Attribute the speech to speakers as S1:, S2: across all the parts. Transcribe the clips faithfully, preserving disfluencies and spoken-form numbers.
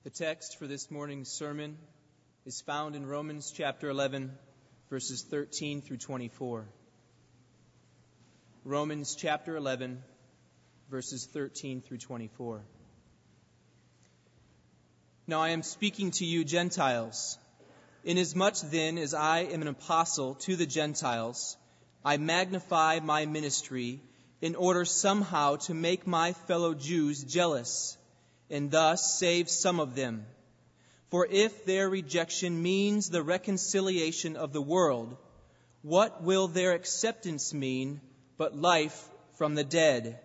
S1: The text for this morning's sermon is found in Romans chapter eleven, verses thirteen through twenty-four. Romans chapter eleven, verses thirteen through twenty-four. Now I am speaking to you Gentiles. Inasmuch then as I am an apostle to the Gentiles, I magnify my ministry in order somehow to make my fellow Jews jealous, and thus save some of them. For if their rejection means the reconciliation of the world, what will their acceptance mean but life from the dead?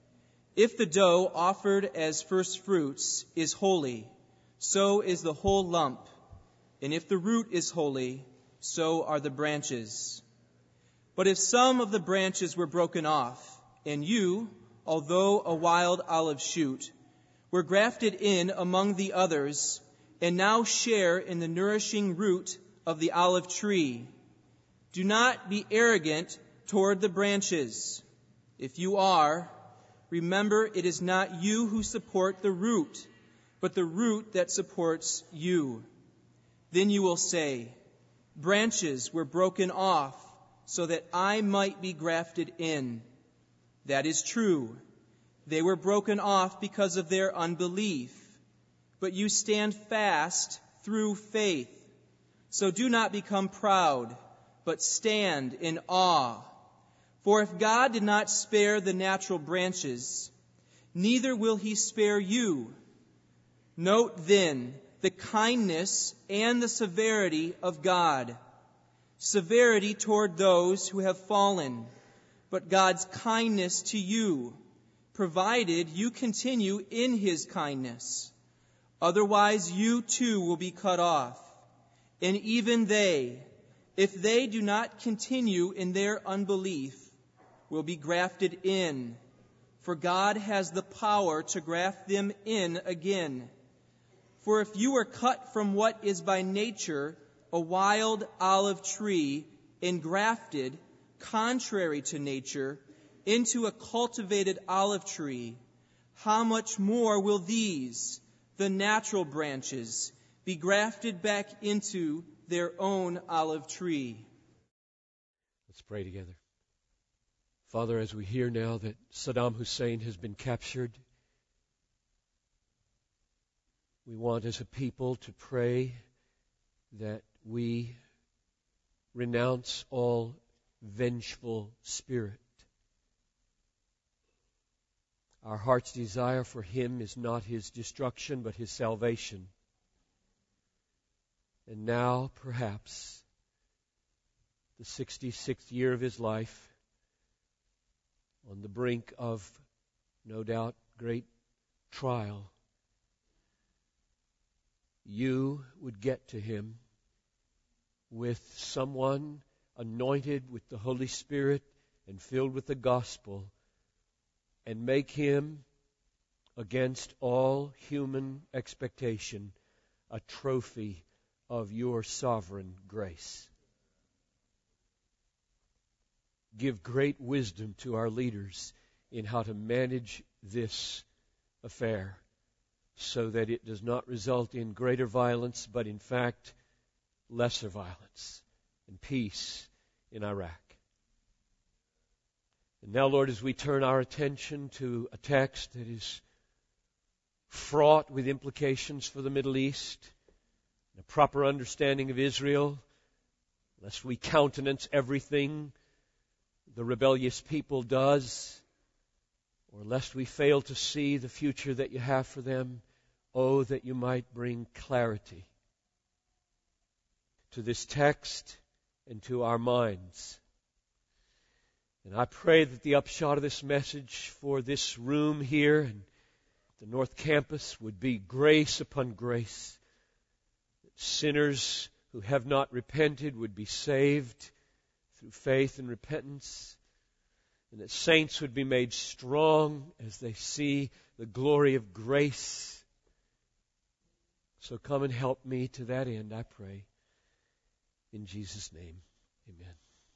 S1: If the dough offered as first fruits is holy, so is the whole lump. And if the root is holy, so are the branches. But if some of the branches were broken off, and you, although a wild olive shoot, were grafted in among the others, and now share in the nourishing root of the olive tree. Do not be arrogant toward the branches. If you are, remember it is not you who support the root, but the root that supports you. Then you will say, branches were broken off so that I might be grafted in. That is true. They were broken off because of their unbelief. But you stand fast through faith. So do not become proud, but stand in awe. For if God did not spare the natural branches, neither will he spare you. Note then the kindness and the severity of God. Severity toward those who have fallen, but God's kindness to you, provided you continue in his kindness. Otherwise you too will be cut off. And even they, if they do not continue in their unbelief, will be grafted in. For God has the power to graft them in again. For if you are cut from what is by nature a wild olive tree and grafted, contrary to nature, into a cultivated olive tree, how much more will these, the natural branches, be grafted back into their own olive tree?
S2: Let's pray together. Father, as we hear now that Saddam Hussein has been captured, we want as a people to pray that we renounce all vengeful spirit. Our heart's desire for him is not his destruction, but his salvation. And now, perhaps, the sixty-sixth year of his life, on the brink of, no doubt, great trial, you would get to him with someone anointed with the Holy Spirit and filled with the gospel, and make him, against all human expectation, a trophy of your sovereign grace. Give great wisdom to our leaders in how to manage this affair so that it does not result in greater violence, but in fact, lesser violence and peace in Iraq. And now, Lord, as we turn our attention to a text that is fraught with implications for the Middle East, and a proper understanding of Israel, lest we countenance everything the rebellious people does, or lest we fail to see the future that you have for them, oh, that you might bring clarity to this text and to our minds. And I pray that the upshot of this message for this room here and the North Campus would be grace upon grace. That sinners who have not repented would be saved through faith and repentance. And that saints would be made strong as they see the glory of grace. So come and help me to that end, I pray. In Jesus' name, amen.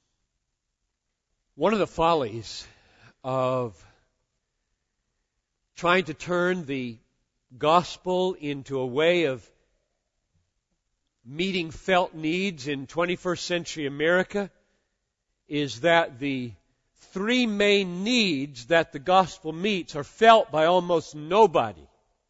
S2: One of the follies of trying to turn the gospel into a way of meeting felt needs in twenty-first century America is that the three main needs that the gospel meets are felt by almost nobody.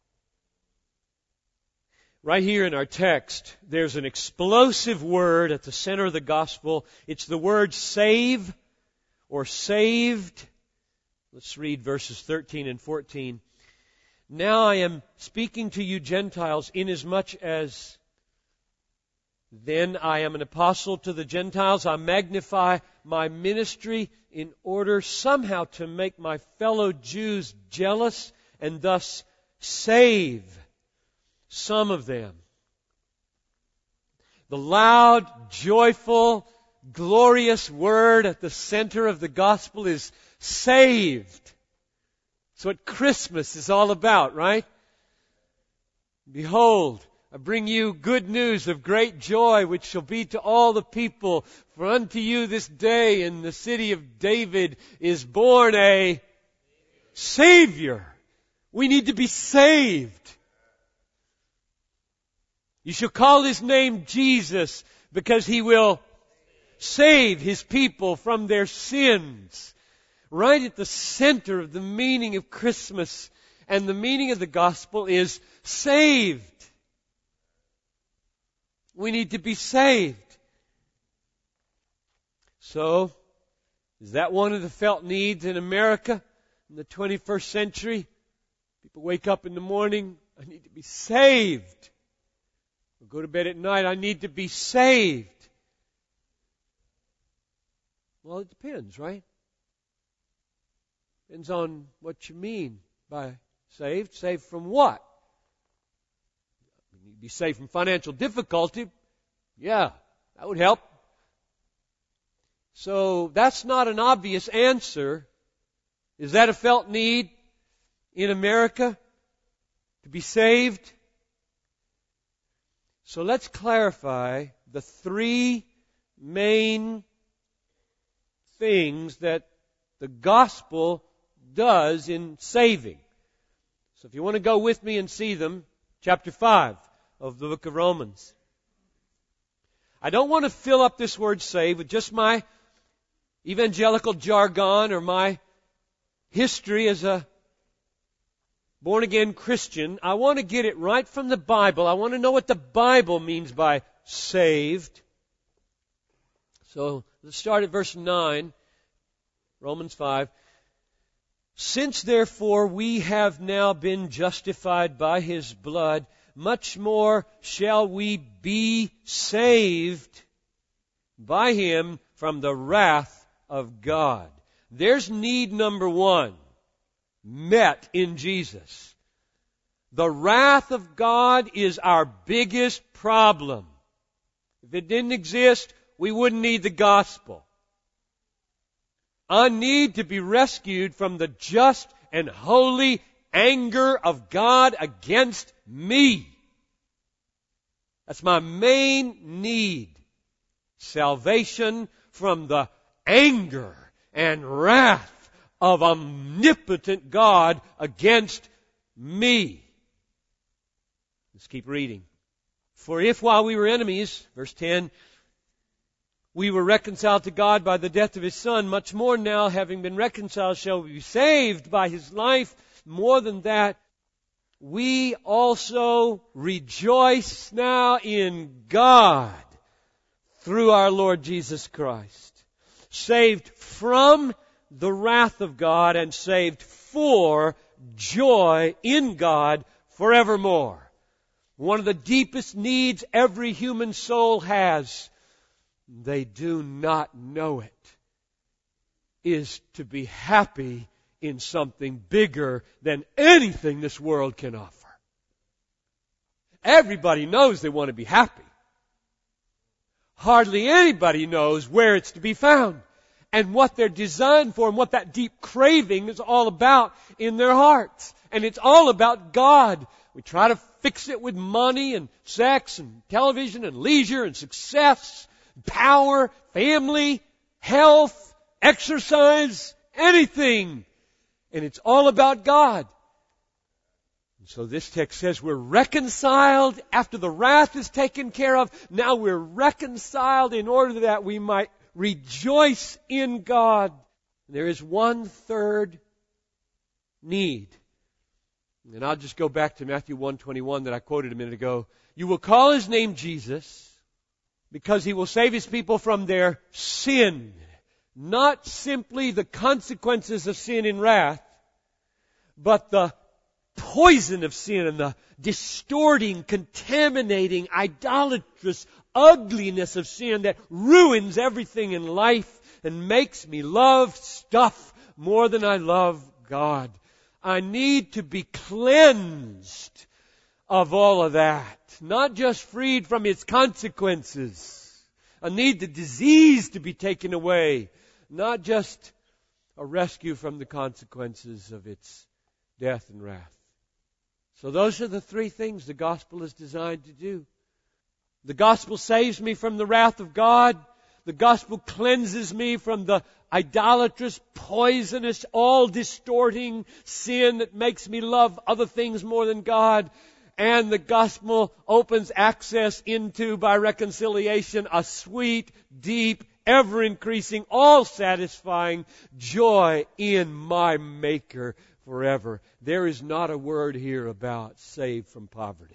S2: Right here in our text, there's an explosive word at the center of the gospel. It's the word save or saved. Let's read verses thirteen and fourteen. Now I am speaking to you Gentiles, inasmuch as then I am an apostle to the Gentiles. I magnify my ministry in order somehow to make my fellow Jews jealous and thus save some of them. The loud, joyful, glorious word at the center of the gospel is saved. That's what Christmas is all about, right? Behold, I bring you good news of great joy, which shall be to all the people. For unto you this day in the city of David is born a Savior. We need to be saved. You shall call His name Jesus, because He will save His people from their sins. Right at the center of the meaning of Christmas and the meaning of the gospel is saved. We need to be saved. So, is that one of the felt needs in America in the twenty-first century? People wake up in the morning, I need to be saved. Or go to bed at night, I need to be saved. Well, it depends, right? Depends on what you mean by saved. Saved from what? You be saved from financial difficulty. Yeah, that would help. So that's not an obvious answer. Is that a felt need in America to be saved? So let's clarify the three main things that the gospel does in saving. So if you want to go with me and see them, chapter five of the book of Romans. I don't want to fill up this word save with just my evangelical jargon or my history as a born-again Christian. I want to get it right from the Bible. I want to know what the Bible means by saved. So let's start at verse nine, Romans five. Since therefore we have now been justified by His blood, much more shall we be saved by Him from the wrath of God. There's need number one, met in Jesus. The wrath of God is our biggest problem. If it didn't exist, we wouldn't need the gospel. I need to be rescued from the just and holy anger of God against me. That's my main need. Salvation from the anger and wrath of omnipotent God against me. Let's keep reading. For if while we were enemies, verse ten, we were reconciled to God by the death of His Son, much more now, having been reconciled, shall we be saved by His life. More than that, we also rejoice now in God through our Lord Jesus Christ. Saved from the wrath of God and saved for joy in God forevermore. One of the deepest needs every human soul has, they do not know it, is to be happy in something bigger than anything this world can offer. Everybody knows they want to be happy. Hardly anybody knows where it's to be found and what they're designed for and what that deep craving is all about in their hearts. And it's all about God. We try to fix it with money and sex and television and leisure and success, power, family, health, exercise, anything. And it's all about God. So this text says we're reconciled after the wrath is taken care of. Now we're reconciled in order that we might rejoice in God. There is one third need. And I'll just go back to Matthew one twenty-one that I quoted a minute ago. You will call His name Jesus because He will save His people from their sin. Not simply the consequences of sin and wrath, but the poison of sin and the distorting, contaminating, idolatrous ugliness of sin that ruins everything in life and makes me love stuff more than I love God. I need to be cleansed of all of that, not just freed from its consequences. I need the disease to be taken away, not just a rescue from the consequences of its death and wrath. So those are the three things the gospel is designed to do. The gospel saves me from the wrath of God. The gospel cleanses me from the idolatrous, poisonous, all-distorting sin that makes me love other things more than God. And the gospel opens access into, by reconciliation, a sweet, deep, ever-increasing, all-satisfying joy in my Maker forever. There is not a word here about saved from poverty.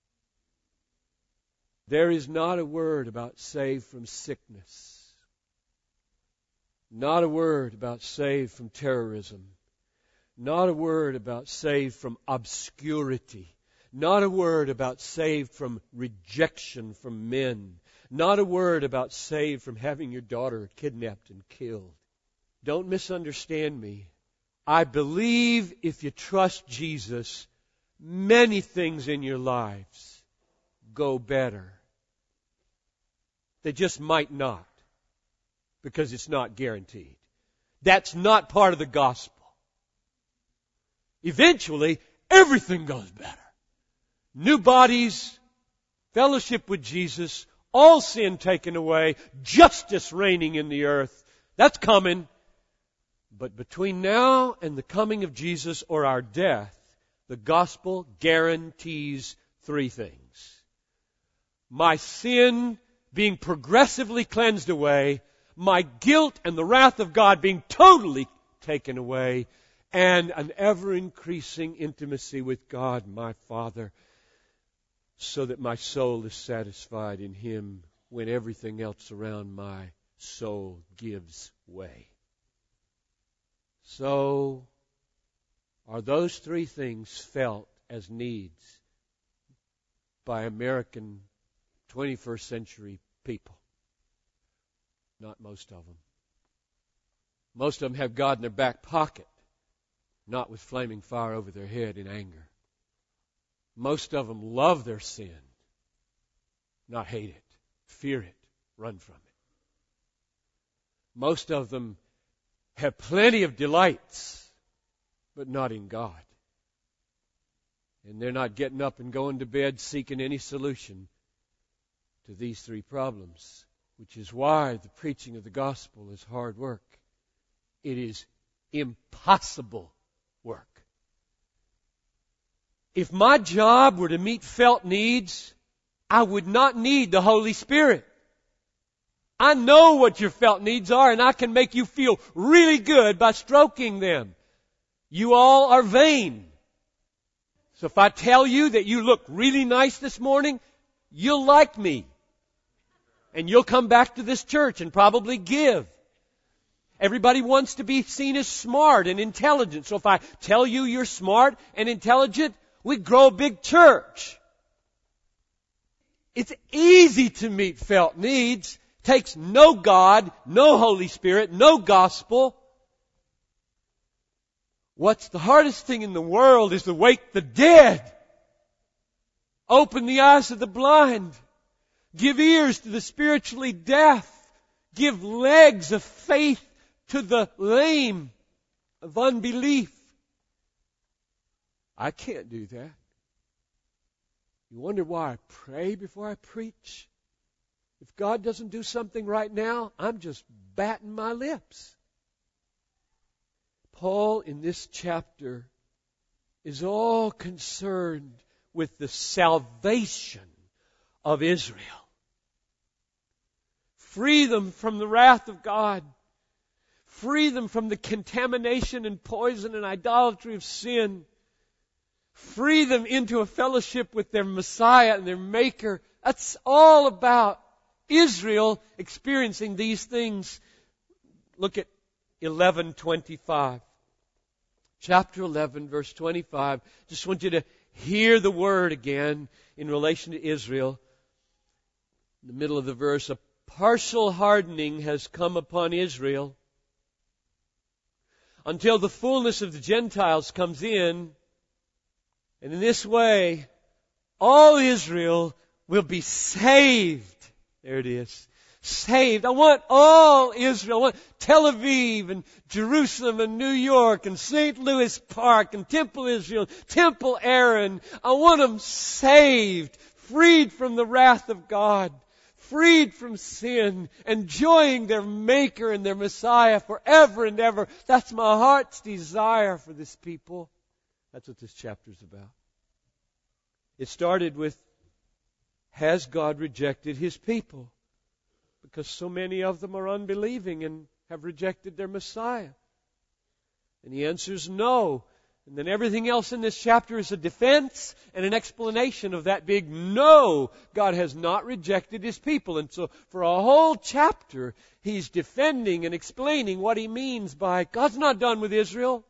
S2: There is not a word about saved from sickness. Not a word about saved from terrorism. Not a word about saved from obscurity. Not a word about saved from rejection from men. Not a word about saved from having your daughter kidnapped and killed. Don't misunderstand me. I believe if you trust Jesus, many things in your lives go better. They just might not, because it's not guaranteed. That's not part of the gospel. Eventually, everything goes better. New bodies, fellowship with Jesus, all sin taken away, justice reigning in the earth. That's coming. But between now and the coming of Jesus or our death, the gospel guarantees three things. My sin being progressively cleansed away, my guilt and the wrath of God being totally taken away, and an ever-increasing intimacy with God, my Father, so that my soul is satisfied in Him when everything else around my soul gives way. So, are those three things felt as needs by American twenty-first century people? Not most of them. Most of them have God in their back pocket, not with flaming fire over their head in anger. Most of them love their sin, not hate it, fear it, run from it. Most of them have plenty of delights, but not in God. And they're not getting up and going to bed seeking any solution to these three problems, which is why the preaching of the gospel is hard work. It is impossible work. If my job were to meet felt needs, I would not need the Holy Spirit. I know what your felt needs are, and I can make you feel really good by stroking them. You all are vain. So if I tell you that you look really nice this morning, you'll like me. And you'll come back to this church and probably give. Everybody wants to be seen as smart and intelligent. So if I tell you you're smart and intelligent, we grow a big church. It's easy to meet felt needs. Takes no God, no Holy Spirit, no gospel. What's the hardest thing in the world is to wake the dead. Open the eyes of the blind. Give ears to the spiritually deaf. Give legs of faith to the lame, of unbelief. I can't do that. You wonder why I pray before I preach? If God doesn't do something right now, I'm just batting my lips. Paul, in this chapter, is all concerned with the salvation of Israel. Free them from the wrath of God. Free them from the contamination and poison and idolatry of sin. Free them into a fellowship with their Messiah and their Maker. That's all about Israel experiencing these things. Look at eleven twenty-five. Chapter eleven, verse twenty-five. Just want you to hear the word again in relation to Israel. In the middle of the verse, a partial hardening has come upon Israel until the fullness of the Gentiles comes in. And in this way, all Israel will be saved. There it is. Saved. I want all Israel. I want Tel Aviv and Jerusalem and New York and Saint Louis Park and Temple Israel, Temple Aaron. I want them saved, freed from the wrath of God, freed from sin, enjoying their Maker and their Messiah forever and ever. That's my heart's desire for this people. That's what this chapter is about. It started with, has God rejected His people? Because so many of them are unbelieving and have rejected their Messiah. And the answer is no. And then everything else in this chapter is a defense and an explanation of that big no. God has not rejected His people. And so for a whole chapter, He's defending and explaining what He means by God's not done with Israel.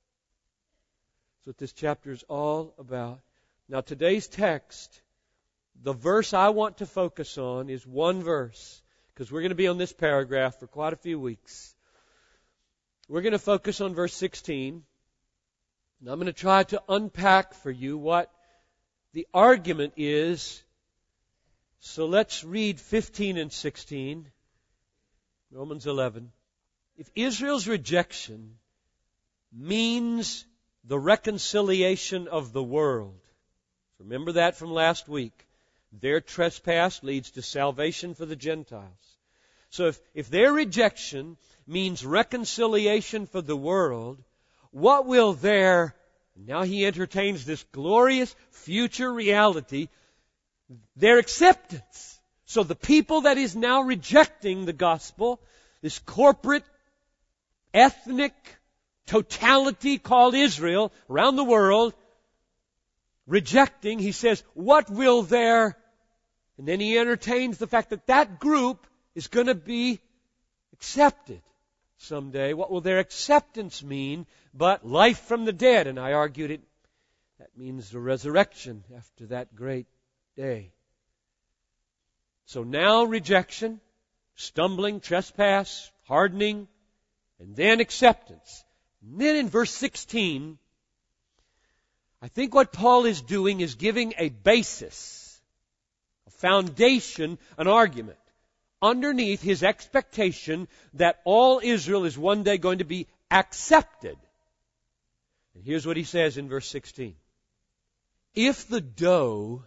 S2: That's what this chapter is all about. Now today's text, the verse I want to focus on is one verse, because we're going to be on this paragraph for quite a few weeks. We're going to focus on verse sixteen. And I'm going to try to unpack for you what the argument is. So let's read fifteen and sixteen. Romans eleven. If Israel's rejection means the reconciliation of the world, remember that from last week. Their trespass leads to salvation for the Gentiles. So if, if their rejection means reconciliation for the world, what will their, now he entertains this glorious future reality, their acceptance. So the people that is now rejecting the gospel, this corporate, ethnic totality called Israel around the world, rejecting, he says, what will their, and then he entertains the fact that that group is going to be accepted someday. What will their acceptance mean but life from the dead? And I argued it, that means the resurrection after that great day. So now rejection, stumbling, trespass, hardening, and then acceptance. And then in verse sixteen, I think what Paul is doing is giving a basis, a foundation, an argument underneath his expectation that all Israel is one day going to be accepted. And here's what he says in verse sixteen. If the dough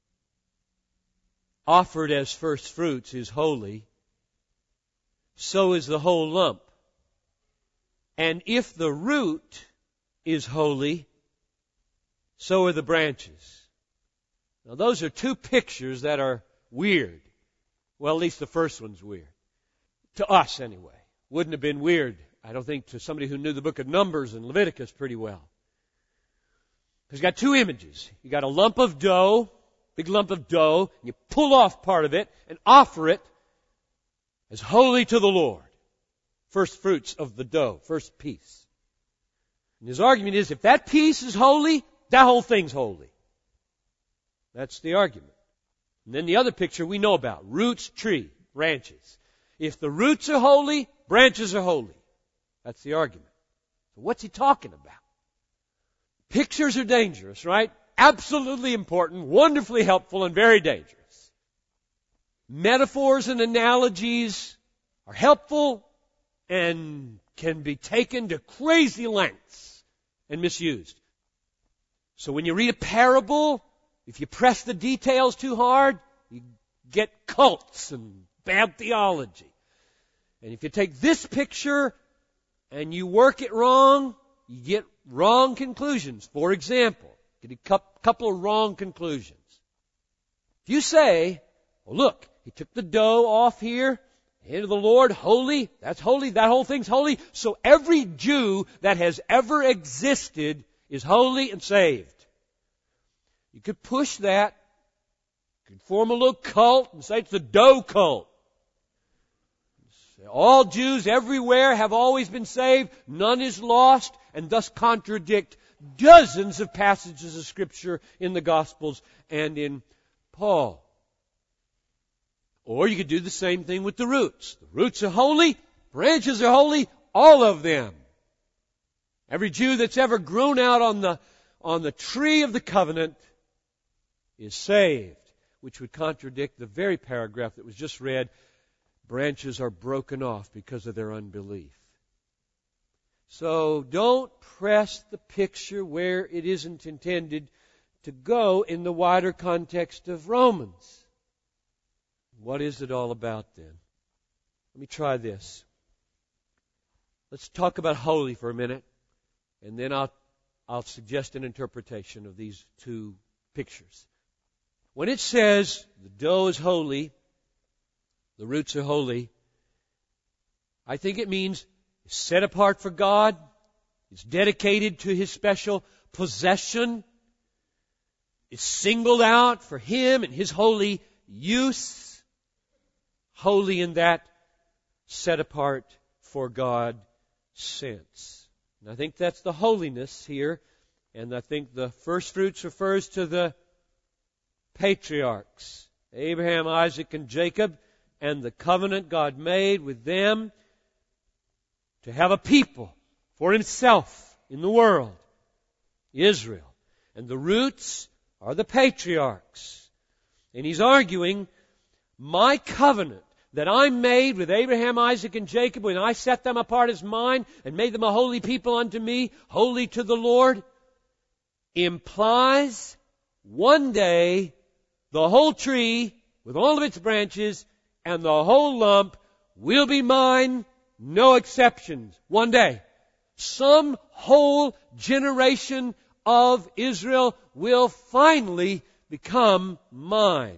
S2: offered as first fruits is holy, so is the whole lump. And if the root is holy, so are the branches. Now those are two pictures that are weird. Well, at least the first one's weird. To us, anyway. Wouldn't have been weird, I don't think, to somebody who knew the book of Numbers and Leviticus pretty well. Because you got two images. You got a lump of dough, big lump of dough, and you pull off part of it and offer it as holy to the Lord. First fruits of the dough, first piece. And his argument is, if that piece is holy, that whole thing's holy. That's the argument. And then the other picture we know about. Roots, tree, branches. If the roots are holy, branches are holy. That's the argument. So what's he talking about? Pictures are dangerous, right? Absolutely important, wonderfully helpful, and very dangerous. Metaphors and analogies are helpful and can be taken to crazy lengths and misused. So when you read a parable, if you press the details too hard, you get cults and bad theology. And if you take this picture and you work it wrong, you get wrong conclusions. For example, get a couple of wrong conclusions. If you say, well, look, he took the dough off here, hand of the Lord, holy, that's holy, that whole thing's holy, so every Jew that has ever existed is holy and saved. You could push that, you could form a little cult and say it's the dough cult. All Jews everywhere have always been saved, none is lost, and thus contradict dozens of passages of Scripture in the Gospels and in Paul. Or you could do the same thing with the roots. The roots are holy, branches are holy, all of them. Every Jew that's ever grown out on the, on the tree of the covenant is saved, which would contradict the very paragraph that was just read. Branches are broken off because of their unbelief. So don't press the picture where it isn't intended to go in the wider context of Romans. What is it all about then? Let me try this. Let's talk about holy for a minute, and then I'll, I'll suggest an interpretation of these two pictures. When it says the dough is holy, the roots are holy, I think it means it's set apart for God, it's dedicated to His special possession, it's singled out for Him and His holy use. Holy in that set apart for God sense. And I think that's the holiness here. And I think the first fruits refers to the patriarchs, Abraham, Isaac, and Jacob, and the covenant God made with them to have a people for Himself in the world, Israel. And the roots are the patriarchs. And He's arguing, my covenant that I made with Abraham, Isaac, and Jacob when I set them apart as mine and made them a holy people unto me, holy to the Lord, implies one day the whole tree with all of its branches and the whole lump will be mine, no exceptions. One day. Some whole generation of Israel will finally become mine.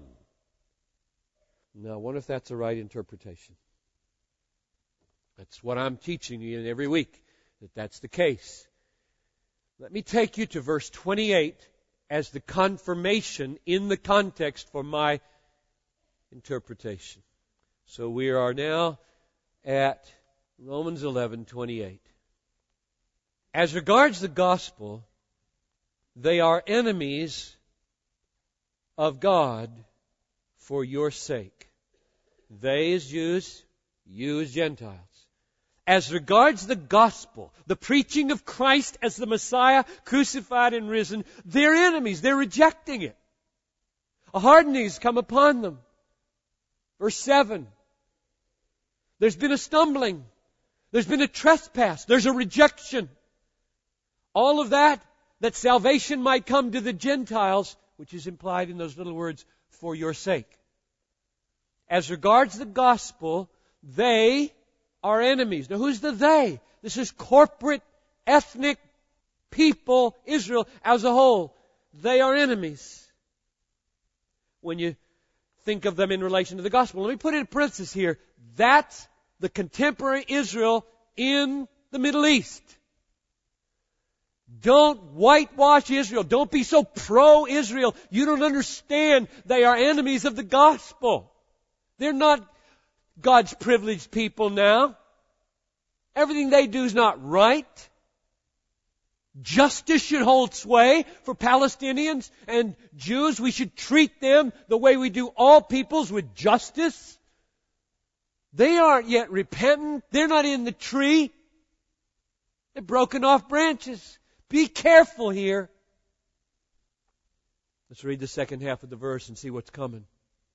S2: Now, I wonder if that's the right interpretation. That's what I'm teaching you in every week, that that's the case. Let me take you to verse twenty-eight as the confirmation in the context for my interpretation. So we are now at Romans eleven twenty-eight. As regards the gospel, they are enemies of God for your sake. They as Jews, you as Gentiles. As regards the gospel, the preaching of Christ as the Messiah, crucified and risen, they're enemies. They're rejecting it. A hardening has come upon them. Verse seven. There's been a stumbling. There's been a trespass. There's a rejection. All of that, that salvation might come to the Gentiles, which is implied in those little words, for your sake. As regards the gospel, they are enemies. Now who's the they? This is corporate, ethnic people, Israel as a whole. They are enemies. When you think of them in relation to the gospel. Let me put it in parentheses here. That's the contemporary Israel in the Middle East. Don't whitewash Israel. Don't be so pro-Israel. You don't understand. They are enemies of the gospel. They're not God's privileged people now. Everything they do is not right. Justice should hold sway for Palestinians and Jews. We should treat them the way we do all peoples, with justice. They aren't yet repentant. They're not in the tree. They're broken off branches. Be careful here. Let's read the second half of the verse and see what's coming.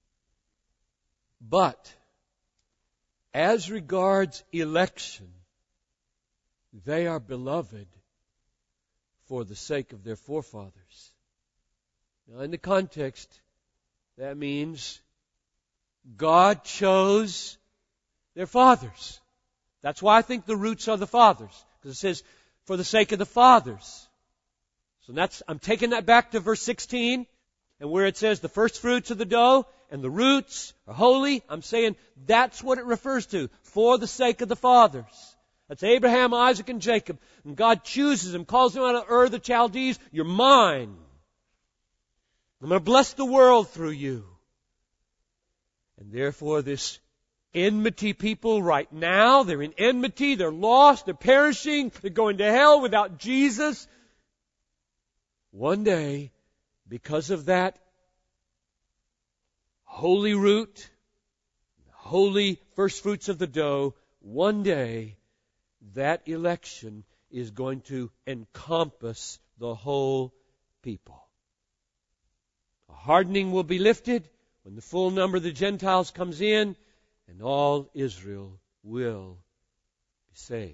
S2: But as regards election, they are beloved for the sake of their forefathers. Now, in the context, that means God chose their fathers. That's why I think the roots are the fathers. Because it says, for the sake of the fathers. So that's, I'm taking that back to verse sixteen, and where it says the first fruits of the dough and the roots are holy, I'm saying that's what it refers to, for the sake of the fathers. That's Abraham, Isaac, and Jacob. And God chooses them, calls them out of Ur the Chaldees. You're mine. I'm going to bless the world through you. And therefore this enmity people right now, they're in enmity, they're lost, they're perishing, they're going to hell without Jesus. One day, because of that holy root, holy first fruits of the dough, one day that election is going to encompass the whole people. A hardening will be lifted when the full number of the Gentiles comes in, and all Israel will be saved.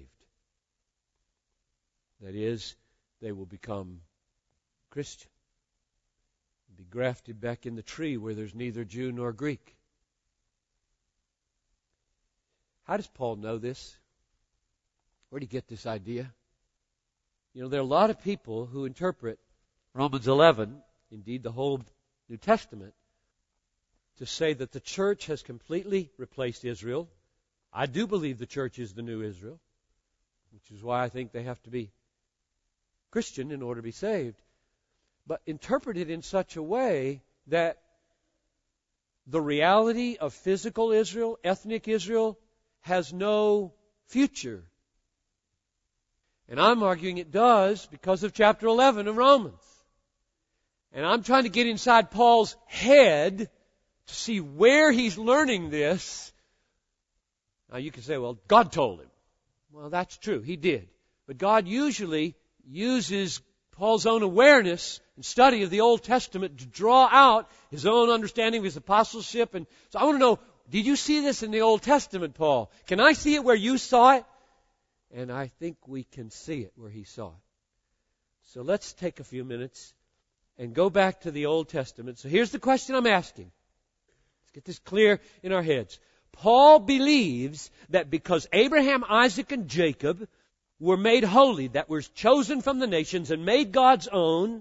S2: That is, they will become Christian. Be grafted back in the tree where there's neither Jew nor Greek. How does Paul know this? Where did he get this idea? You know, there are a lot of people who interpret Romans eleven, indeed the whole New Testament, to say that the church has completely replaced Israel. I do believe the church is the new Israel, which is why I think they have to be Christian in order to be saved. But interpret it in such a way that the reality of physical Israel, ethnic Israel, has no future. And I'm arguing it does because of chapter eleven of Romans. And I'm trying to get inside Paul's head to see where he's learning this. Now you can say, well, God told him. Well, that's true. He did. But God usually uses Paul's own awareness and study of the Old Testament to draw out his own understanding of his apostleship. And so I want to know, did you see this in the Old Testament, Paul? Can I see it where you saw it? And I think we can see it where he saw it. So let's take a few minutes and go back to the Old Testament. So here's the question I'm asking. Let's get this clear in our heads. Paul believes that because Abraham, Isaac, and Jacob were made holy, that were chosen from the nations and made God's own,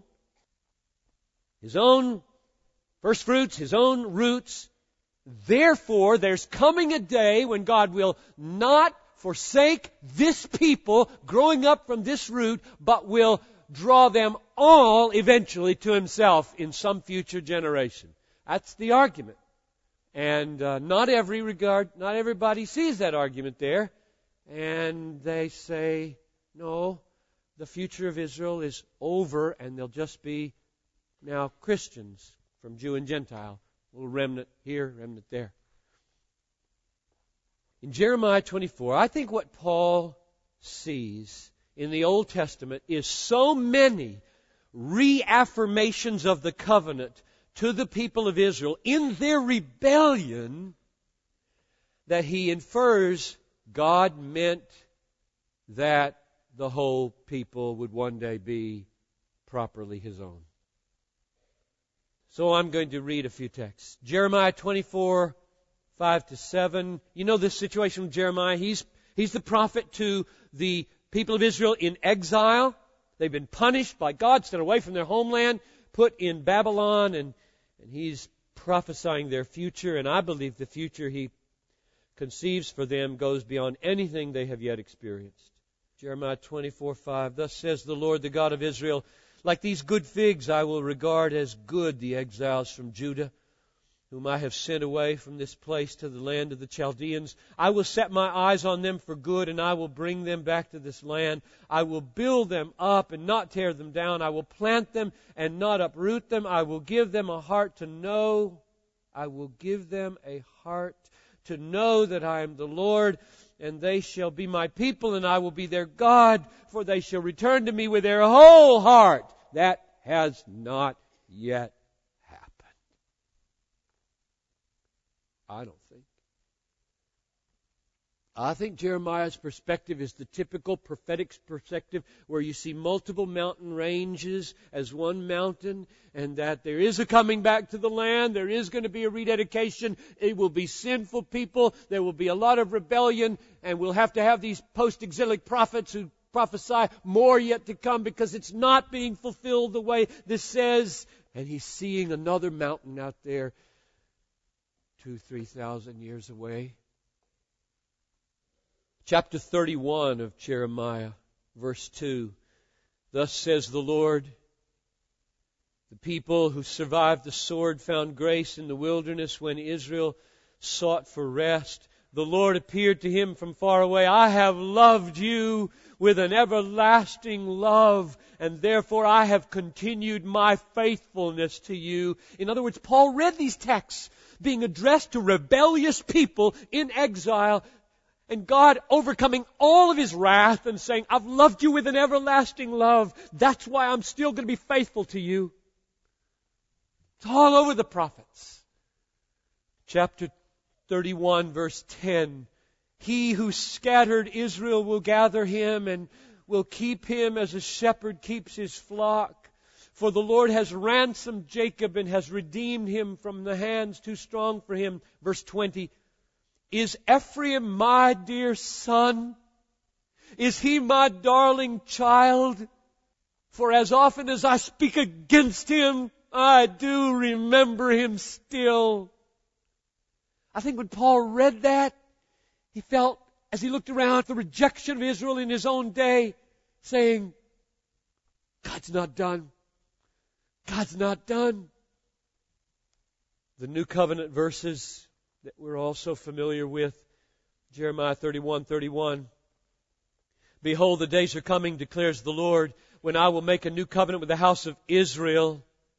S2: His own first fruits, His own roots, therefore there's coming a day when God will not forsake this people growing up from this root, but will draw them all eventually to Himself in some future generation. That's the argument. And uh, not every regard, not everybody sees that argument there. And they say, no, the future of Israel is over and they'll just be now Christians from Jew and Gentile. A little remnant here, remnant there. In Jeremiah twenty-four, I think what Paul sees in the Old Testament is so many reaffirmations of the covenant to the people of Israel in their rebellion that he infers God meant that the whole people would one day be properly His own. So I'm going to read a few texts. Jeremiah twenty-four, five to seven. You know this situation with Jeremiah. He's, he's the prophet to the people of Israel in exile. They've been punished by God, sent away from their homeland, put in Babylon, and, and he's prophesying their future. And I believe the future he conceives for them goes beyond anything they have yet experienced. Jeremiah twenty-four, five. Thus says the Lord, the God of Israel, like these good figs I will regard as good the exiles from Judah, whom I have sent away from this place to the land of the Chaldeans. I will set my eyes on them for good, and I will bring them back to this land. I will build them up and not tear them down. I will plant them and not uproot them. I will give them a heart to know. I will give them a heart to know that I am the Lord, and they shall be my people, and I will be their God, for they shall return to me with their whole heart. That has not yet happened. I don't think. I think Jeremiah's perspective is the typical prophetic perspective where you see multiple mountain ranges as one mountain, and that there is a coming back to the land. There is going to be a rededication. It will be sinful people. There will be a lot of rebellion, and we'll have to have these post-exilic prophets who prophesy more yet to come because it's not being fulfilled the way this says. And he's seeing another mountain out there, two, three thousand years away. Chapter thirty-one of Jeremiah, verse two. Thus says the Lord, the people who survived the sword found grace in the wilderness when Israel sought for rest. The Lord appeared to him from far away. I have loved you with an everlasting love, and therefore I have continued my faithfulness to you. In other words, Paul read these texts being addressed to rebellious people in exile, and God overcoming all of His wrath and saying, I've loved you with an everlasting love. That's why I'm still going to be faithful to you. It's all over the prophets. Chapter thirty-one, verse ten. He who scattered Israel will gather him and will keep him as a shepherd keeps his flock. For the Lord has ransomed Jacob and has redeemed him from the hands too strong for him. Verse twenty. Is Ephraim my dear son? Is he my darling child? For as often as I speak against him, I do remember him still. I think when Paul read that, he felt, as he looked around at the rejection of Israel in his own day, saying, God's not done. God's not done. The New Covenant verses that we're also familiar with, Jeremiah thirty-one thirty-one. Behold, the days are coming, declares the Lord, when I will make a new covenant with the house of Israel,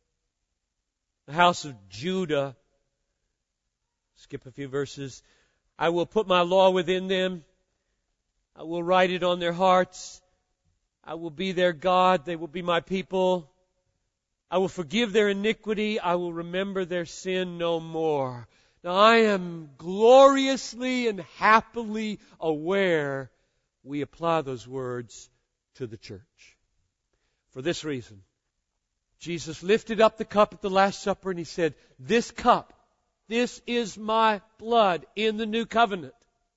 S2: the house of Judah. Skip a few verses. I will put my law within them. I will write it on their hearts. I will be their God. They will be my people. I will forgive their iniquity. I will remember their sin no more. Now I am gloriously and happily aware we apply those words to the church. For this reason, Jesus lifted up the cup at the Last Supper and He said, this cup, this is my blood in the new covenant.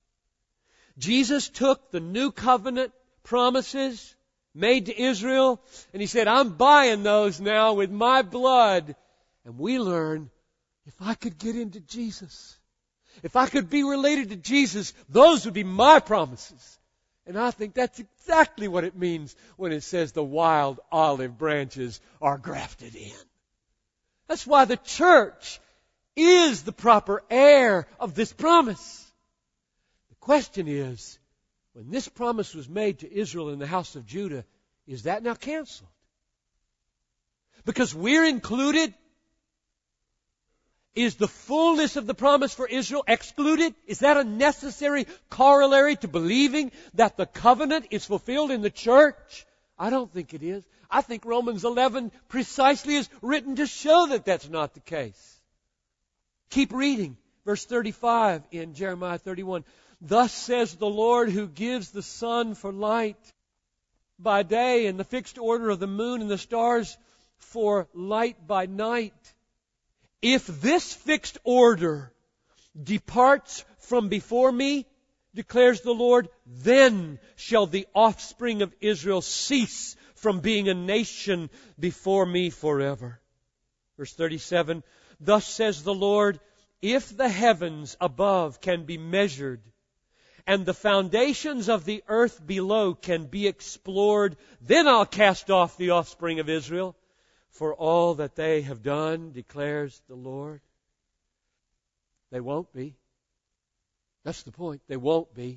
S2: Jesus took the new covenant promises made to Israel and He said, I'm buying those now with my blood. And we learn, if I could get into Jesus, if I could be related to Jesus, those would be my promises. And I think that's exactly what it means when it says the wild olive branches are grafted in. That's why the church is the proper heir of this promise. The question is, when this promise was made to Israel in the house of Judah, is that now canceled? Because we're included? Is the fullness of the promise for Israel excluded? Is that a necessary corollary to believing that the covenant is fulfilled in the church? I don't think it is. I think Romans eleven precisely is written to show that that's not the case. Keep reading. Verse thirty-five in Jeremiah thirty-one. Thus says the Lord who gives the sun for light by day and the fixed order of the moon and the stars for light by night. If this fixed order departs from before me, declares the Lord, then shall the offspring of Israel cease from being a nation before me forever. Verse thirty-seven, thus says the Lord, if the heavens above can be measured, and the foundations of the earth below can be explored, then I'll cast off the offspring of Israel for all that they have done, declares the Lord. They won't be. That's the point. They won't be.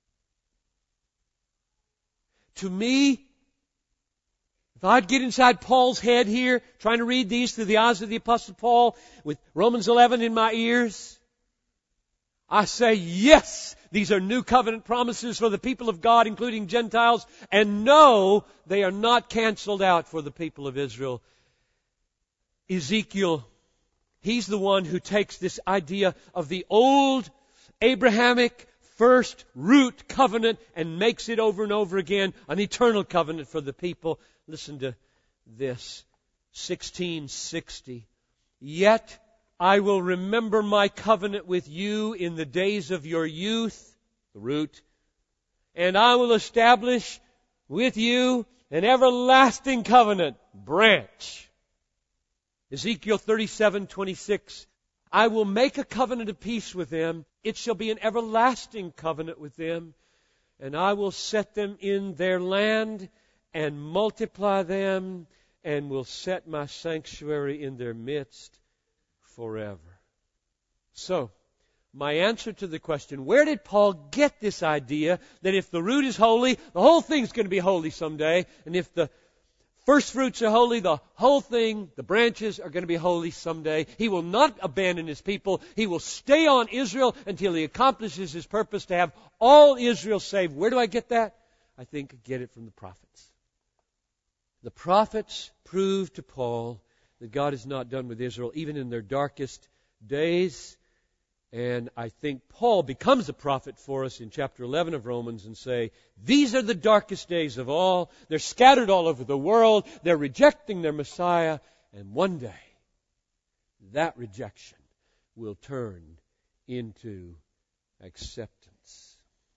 S2: To me, if I'd get inside Paul's head here, trying to read these through the eyes of the Apostle Paul, with Romans eleven in my ears, I say, yes, these are new covenant promises for the people of God, including Gentiles, and no, they are not canceled out for the people of Israel. Ezekiel, he's the one who takes this idea of the old Abrahamic first root covenant and makes it over and over again an eternal covenant for the people. Listen to this, sixteen sixty. Yet I will remember my covenant with you in the days of your youth, the root, and I will establish with you an everlasting covenant branch. Ezekiel thirty-seven twenty-six. I will make a covenant of peace with them. It shall be an everlasting covenant with them. And I will set them in their land and multiply them, and will set my sanctuary in their midst forever. So, my answer to the question, where did Paul get this idea that if the root is holy, the whole thing's going to be holy someday, and if the first fruits are holy, the whole thing, the branches are going to be holy someday. He will not abandon His people. He will stay on Israel until He accomplishes His purpose to have all Israel saved. Where do I get that? I think I get it from the prophets. The prophets prove to Paul that God is not done with Israel, even in their darkest days. And I think Paul becomes a prophet for us in chapter eleven of Romans and say, these are the darkest days of all. They're scattered all over the world. They're rejecting their Messiah. And one day, that rejection will turn into acceptance.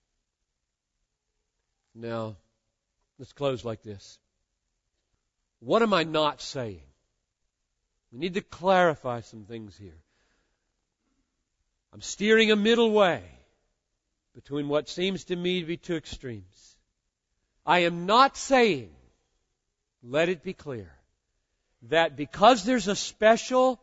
S2: Now, let's close like this. What am I not saying? We need to clarify some things here. I'm steering a middle way between what seems to me to be two extremes. I am not saying, let it be clear, that because there's a special,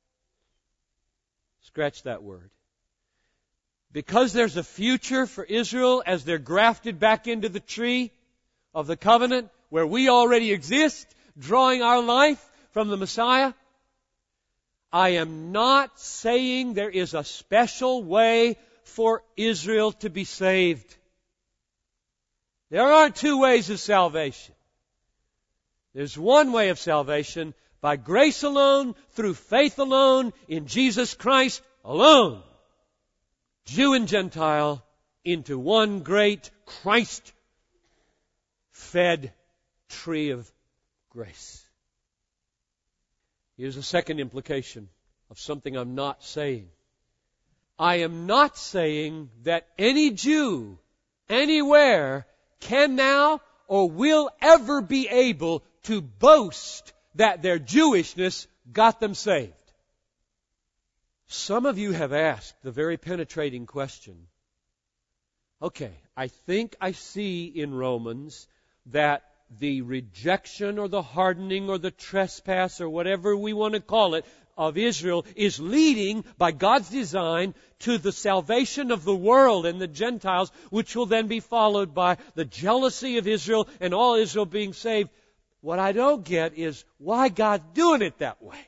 S2: scratch that word, because there's a future for Israel as they're grafted back into the tree of the covenant where we already exist, drawing our life from the Messiah, I am not saying there is a special way for Israel to be saved. There aren't two ways of salvation. There's one way of salvation, by grace alone, through faith alone, in Jesus Christ alone. Jew and Gentile into one great Christ-fed tree of grace. Here's a second implication of something I'm not saying. I am not saying that any Jew, anywhere, can now or will ever be able to boast that their Jewishness got them saved. Some of you have asked the very penetrating question. Okay, I think I see in Romans that the rejection or the hardening or the trespass or whatever we want to call it of Israel is leading by God's design to the salvation of the world and the Gentiles, which will then be followed by the jealousy of Israel and all Israel being saved. What I don't get is why God's doing it that way.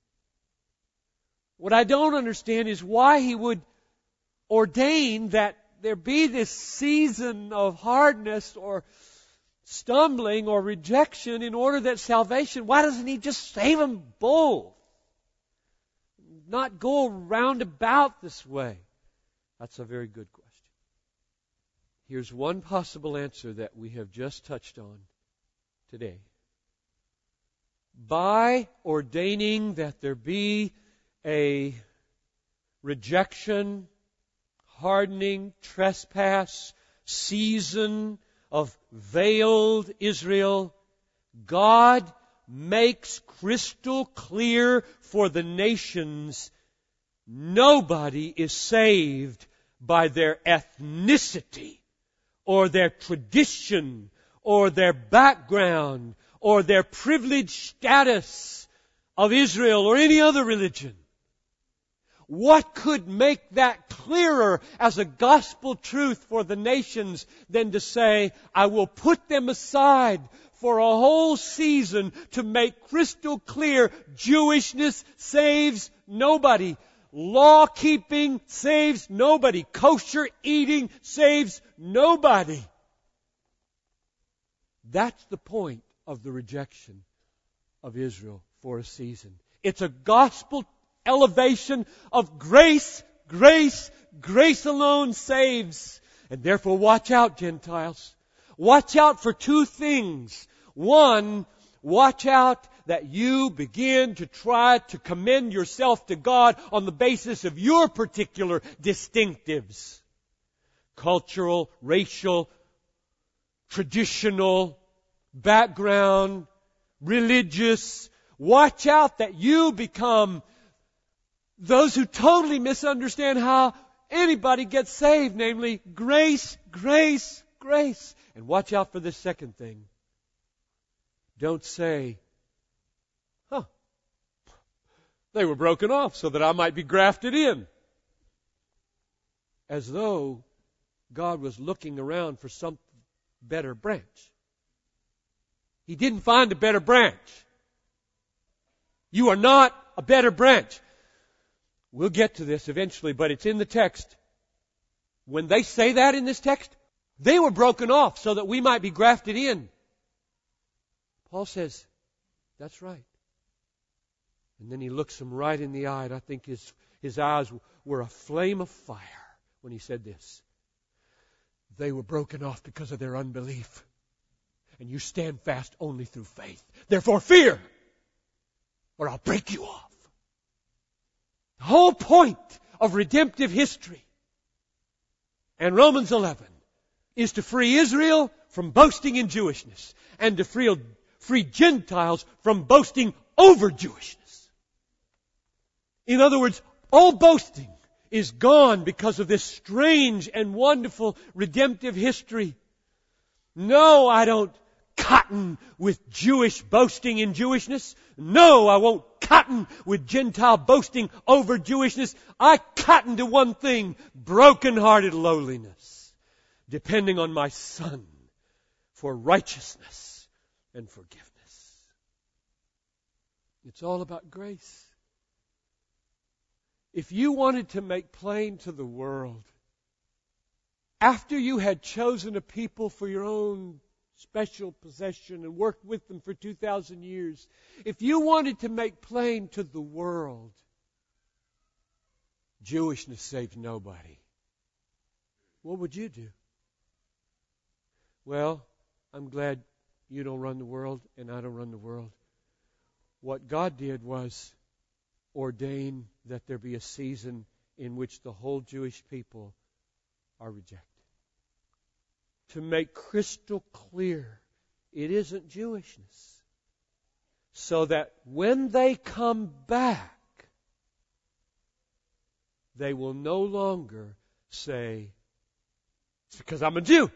S2: What I don't understand is why He would ordain that there be this season of hardness or stumbling or rejection in order that salvation, why doesn't He just save them both? Not go roundabout this way? That's a very good question. Here's one possible answer that we have just touched on today. By ordaining that there be a rejection, hardening, trespass, season of veiled Israel, God makes crystal clear for the nations nobody is saved by their ethnicity or their tradition or their background or their privileged status of Israel or any other religion. What could make that clearer as a gospel truth for the nations than to say, I will put them aside for a whole season to make crystal clear Jewishness saves nobody. Law-keeping saves nobody. Kosher eating saves nobody. That's the point of the rejection of Israel for a season. It's a gospel elevation of grace, grace, grace alone saves. And therefore watch out, Gentiles. Watch out for two things. One, watch out that you begin to try to commend yourself to God on the basis of your particular distinctives. Cultural, racial, traditional background, religious. Watch out that you become those who totally misunderstand how anybody gets saved, namely grace, grace, grace. And watch out for this second thing. Don't say, huh, they were broken off so that I might be grafted in. As though God was looking around for some better branch. He didn't find a better branch. You are not a better branch. We'll get to this eventually, but it's in the text. When they say that in this text, they were broken off so that we might be grafted in. Paul says, that's right. And then he looks them right in the eye, and I think his, his eyes were a flame of fire when he said this. They were broken off because of their unbelief. And you stand fast only through faith. Therefore fear, or I'll break you off. The whole point of redemptive history and Romans eleven is to free Israel from boasting in Jewishness and to free, free Gentiles from boasting over Jewishness. In other words, all boasting is gone because of this strange and wonderful redemptive history. No, I don't cotton with Jewish boasting in Jewishness. No, I won't cotton with Gentile boasting over Jewishness. I cotton to one thing, broken-hearted lowliness, depending on my Son for righteousness and forgiveness. It's all about grace. If you wanted to make plain to the world, after you had chosen a people for your own special possession and worked with them for two thousand years, if you wanted to make plain to the world, Jewishness saves nobody, what would you do? Well, I'm glad you don't run the world and I don't run the world. What God did was ordain that there be a season in which the whole Jewish people are rejected. To make crystal clear, it isn't Jewishness. So that when they come back, they will no longer say, it's because I'm a Jew.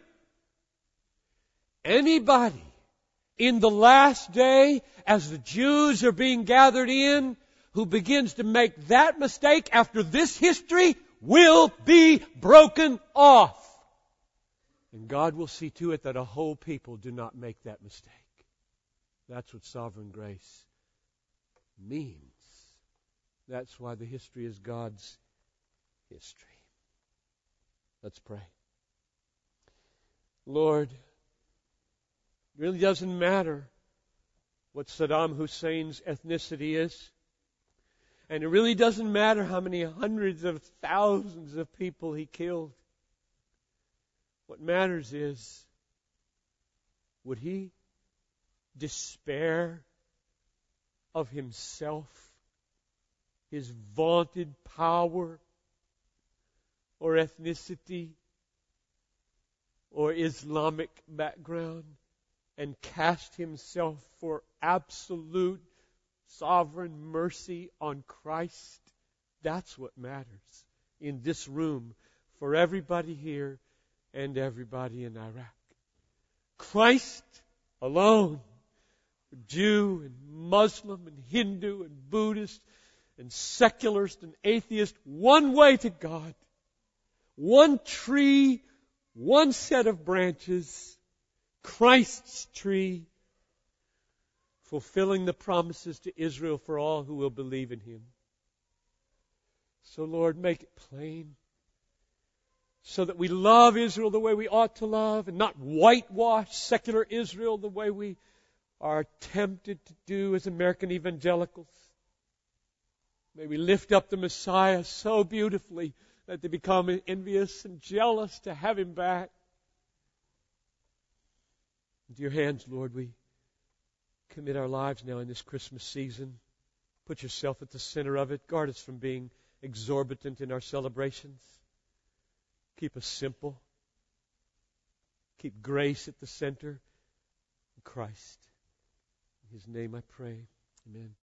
S2: Anybody in the last day, as the Jews are being gathered in, who begins to make that mistake after this history will be broken off. And God will see to it that a whole people do not make that mistake. That's what sovereign grace means. That's why the history is God's history. Let's pray. Lord, it really doesn't matter what Saddam Hussein's ethnicity is. And it really doesn't matter how many hundreds of thousands of people he killed. What matters is, would he despair of himself, his vaunted power, or ethnicity, or Islamic background, and cast himself for absolute sovereign mercy on Christ? That's what matters in this room for everybody here and everybody in Iraq. Christ alone, Jew and Muslim and Hindu and Buddhist and secularist and atheist, one way to God, one tree, one set of branches, Christ's tree, fulfilling the promises to Israel for all who will believe in Him. So, Lord, make it plain so that we love Israel the way we ought to love and not whitewash secular Israel the way we are tempted to do as American evangelicals. May we lift up the Messiah so beautifully that they become envious and jealous to have Him back. Into your hands, Lord, we commit our lives now in this Christmas season. Put yourself at the center of it. Guard us from being exorbitant in our celebrations. Keep us simple. Keep grace at the center. Christ. In His name I pray. Amen.